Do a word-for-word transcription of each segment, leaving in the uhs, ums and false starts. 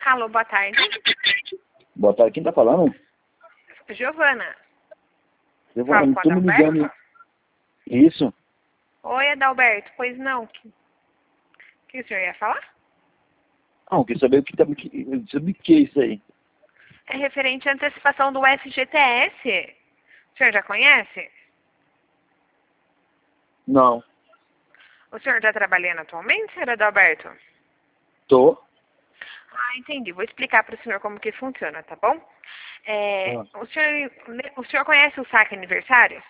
Alô, boa tarde. Boa tarde, quem tá falando? Giovana. Giovana, Fala não com tô me Adalberto? ligando. Isso? Oi, Adalberto. Pois não. O que, que o senhor ia falar? Não, quer saber o que tá... que- Sobre o que é isso aí? É referente à antecipação do F G T S. O senhor já conhece? Não. O senhor está trabalhando atualmente, senhor Adalberto? Tô. Ah, entendi. Vou explicar para o senhor como que funciona, tá bom? É, Ah, o, senhor, o senhor conhece o saque aniversário?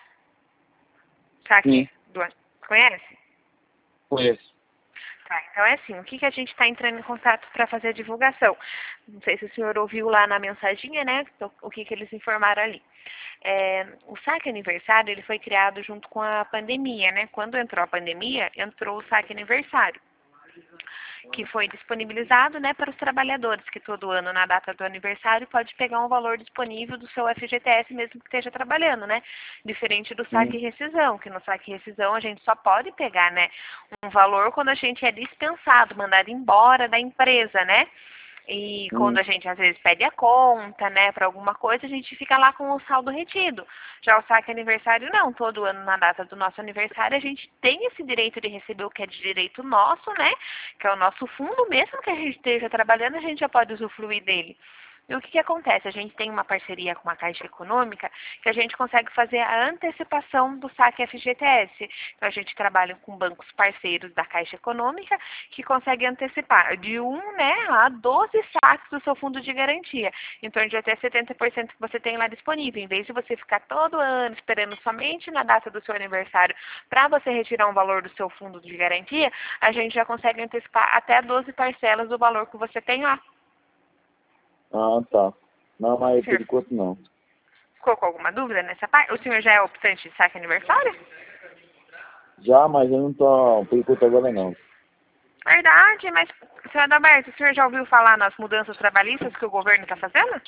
sim, Saque do ano? Conhece? conheço. Tá, então é assim, o que, que a gente está entrando em contato para fazer a divulgação? Não sei se o senhor ouviu lá na mensaginha, né, o que, que eles informaram ali. É, o saque aniversário, ele foi criado junto com a pandemia, né? Quando entrou a pandemia, entrou o saque aniversário, que foi disponibilizado, né, para os trabalhadores, que todo ano, na data do aniversário, pode pegar um valor disponível do seu F G T S mesmo que esteja trabalhando, né? Diferente do saque Sim. e rescisão, que no saque e rescisão a gente só pode pegar, né, um valor quando a gente é dispensado, mandado embora da empresa, né? E quando Hum. a gente às vezes pede a conta, né, para alguma coisa, a gente fica lá com o saldo retido. Já o saque aniversário não, todo ano na data do nosso aniversário a gente tem esse direito de receber o que é de direito nosso, né, que é o nosso fundo, mesmo que a gente esteja trabalhando, a gente já pode usufruir dele. E o que, que acontece? A gente tem uma parceria com a Caixa Econômica que a gente consegue fazer a antecipação do saque F G T S. Então, a gente trabalha com bancos parceiros da Caixa Econômica que conseguem antecipar de um, né, a doze saques do seu fundo de garantia. Em torno de até setenta por cento que você tem lá disponível. Em vez de você ficar todo ano esperando somente na data do seu aniversário para você retirar um valor do seu fundo de garantia, a gente já consegue antecipar até doze parcelas do valor que você tem lá. Ah, tá. Não, mas por Senhor, enquanto não. ficou com alguma dúvida nessa parte? O senhor já é optante de saque aniversário? Já, mas eu não tô... Por enquanto agora não. Verdade, mas, senhor Adalberto, o senhor já ouviu falar nas mudanças trabalhistas que o governo está fazendo?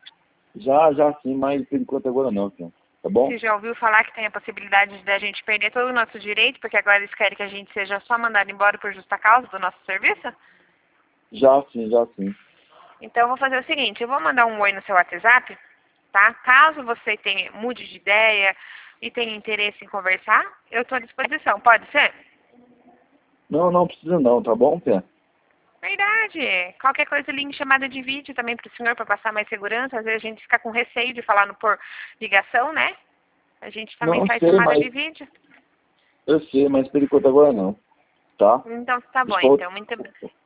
Já, já sim, mas por enquanto agora não, senhor. Tá bom? Você já ouviu falar que tem a possibilidade de a gente perder todo o nosso direito, porque agora eles querem que a gente seja só mandado embora por justa causa do nosso serviço? Já sim, já sim. Então, eu vou fazer o seguinte, eu vou mandar um oi no seu WhatsApp, tá? Caso você tenha, mude de ideia e tenha interesse em conversar, eu estou à disposição, pode ser? Não, não precisa não, tá bom, Pé? Verdade. Qualquer coisa, ligue chamada de vídeo também para o senhor, para passar mais segurança. Às vezes a gente fica com receio de falar no por ligação, né? A gente também Não faz sei, chamada mas... de vídeo. Eu sei, mas por enquanto agora não. Tá? Então, tá bom. Deixa pra outra, Então, muito...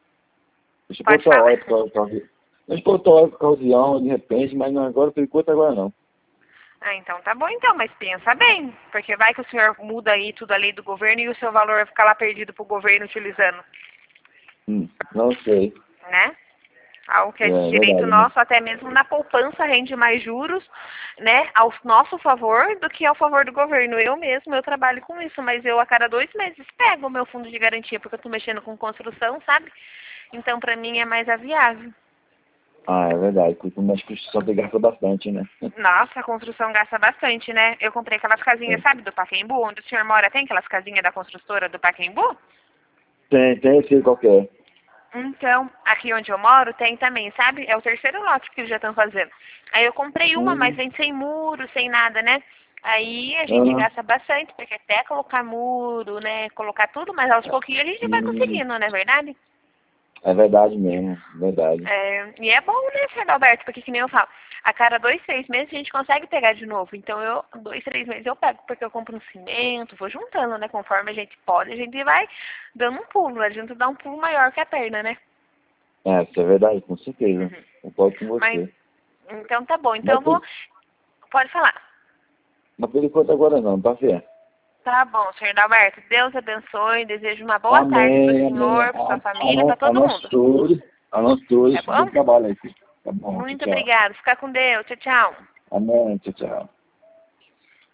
deixa pra Pode outra falar. hora, por causa... Deixa pra outra hora, por ocasião, de repente, mas não agora, por enquanto agora não. Ah, então tá bom então, mas pensa bem. Porque vai que o senhor muda aí tudo a lei do governo e o seu valor vai ficar lá perdido pro governo utilizando, Hum, não sei. né? Algo que É, é de é direito verdade, né? nosso, até mesmo na poupança rende mais juros, né, ao nosso favor do que ao favor do governo. Eu mesmo, eu trabalho com isso, mas eu a cada dois meses pego o meu fundo de garantia, porque eu estou mexendo com construção, sabe? Então, para mim, é mais aviável. Ah, é verdade, porque nas construção tem gasta bastante, né? Nossa, a construção gasta bastante, né? Eu comprei aquelas casinhas, É. sabe, do Pacaembu, onde o senhor mora, tem aquelas casinhas da construtora do Pacaembu? Tem, tem, sei qual que é. Então, aqui onde eu moro tem também, sabe? É o terceiro lote que eles já estão fazendo. Aí eu comprei uma, mas Hum, vem sem muro, sem nada, né? Aí a gente ah, gasta bastante, porque até colocar muro, né? Colocar tudo, mas aos pouquinhos a gente vai hum, conseguindo, não é verdade? é verdade mesmo, verdade. É, e é bom, né, senhor Alberto? Porque que nem eu falo, a cada dois, três meses a gente consegue pegar de novo. Então eu, dois, três meses eu pego, porque eu compro um cimento, vou juntando, né? Conforme a gente pode, a gente vai dando um pulo. A gente dá um pulo maior que a perna, né? É, isso é verdade, com certeza. Uhum. Concordo com Mas, você. então tá bom. Então Mas eu por, vou. Pode falar. mas por enquanto agora não, tá certo? Tá bom, senhor Dalberto. Deus abençoe. Desejo uma boa tarde para o Amém, amém. senhor, para A, sua a, família, para a todo nós mundo. todos, a nós Tá todos, bom bom? trabalho aí. Tá bom, tchau, Muito tchau. obrigada. Fica com Deus. Tchau, tchau. Amém, tchau, tchau.